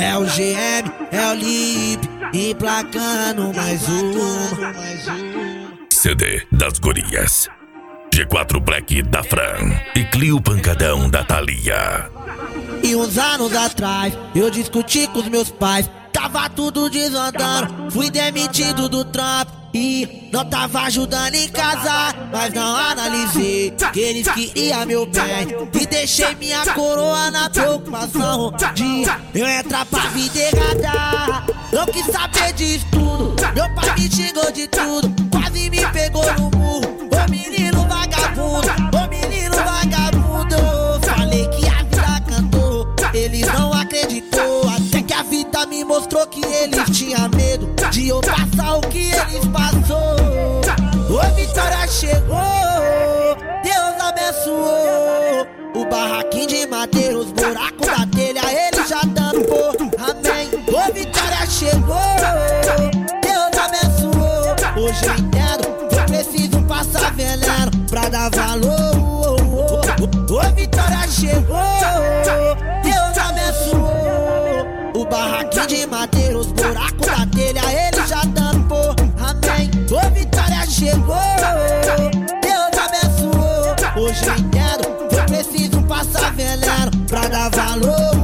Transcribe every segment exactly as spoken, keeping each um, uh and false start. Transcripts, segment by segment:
É o G M, é o Lip, emplacando mais uma. C D das Gurias, G quatro Black da Fran e Clio Pancadão da Thalia. E uns anos atrás eu discuti com os meus pais, tava tudo desandando, fui demitido do trampo e não tava ajudando em casa, mas não analisei que eles queriam meu bem e deixei minha coroa na preocupação de eu entrar pra vida errada. Não quis saber disso tudo, meu pai me xingou de tudo, quase me pegou no murro. Ô menino vagabundo, ô menino vagabundo, falei que a vida cantou, eles não acreditou, até que a vida me mostrou que eles tinham medo de eu passar o que eles passou. Ô vitória chegou, Deus abençoou, o barraquinho de madeira, os buracos da telha, ele já tampou, amém. Ô vitória chegou, Deus abençoou, hoje eu entendo, eu preciso passar veneno pra dar valor. Ô vitória chegou, Deus abençoou, o barraquinho de madeira, os buracos da telha, ele já tampou, amém. Ô vitória chegou, Deus abençoou, hoje eu entendo, eu preciso passar veneno pra dar valor.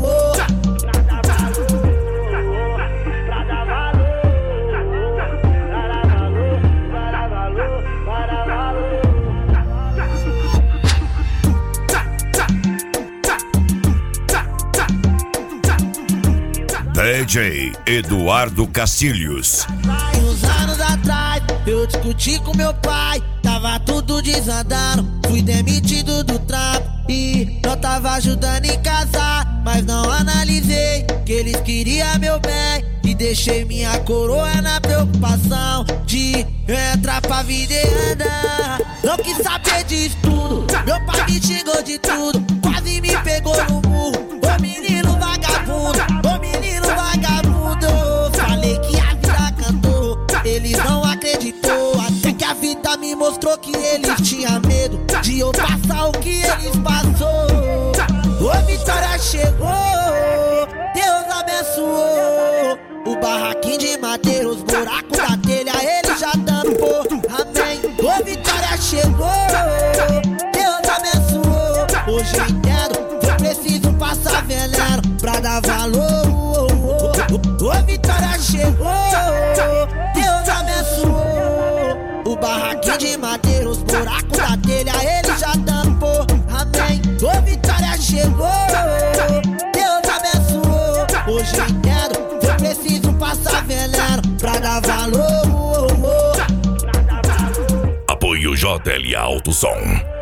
D J Eduardo Cacilhos. Uns anos atrás eu discuti com meu pai, tava tudo desandando, fui demitido do trampo e não tava ajudando em casa, mas não analisei que eles queriam meu bem e deixei minha coroa na preocupação de eu entrar pra vida e andar. Não quis saber disso tudo, meu pai me xingou de tudo, quase me pegou no murro. Ô menino vagabundo, ô menino vagabundo, falei que a vida cantou, eles não acreditou, até que a vida me mostrou que eles tinham medo de eu passar o que eles passou. Ô vitória chegou, Deus abençoou, o barraquinho de madeira, os buracos da telha, ele já tampou, amém. Ô vitória chegou, Deus abençoou, hoje eu entendo, eu preciso passar veneno pra dar valor. Ô vitória chegou, Deus abençoou, o barraquinho de madeira, os buracos da telha, ele já tampou, amém. Ô vitória chegou, Deus abençoou, hoje eu entendo, eu preciso passar veneno pra dar valor. Apoio J L A Autosom.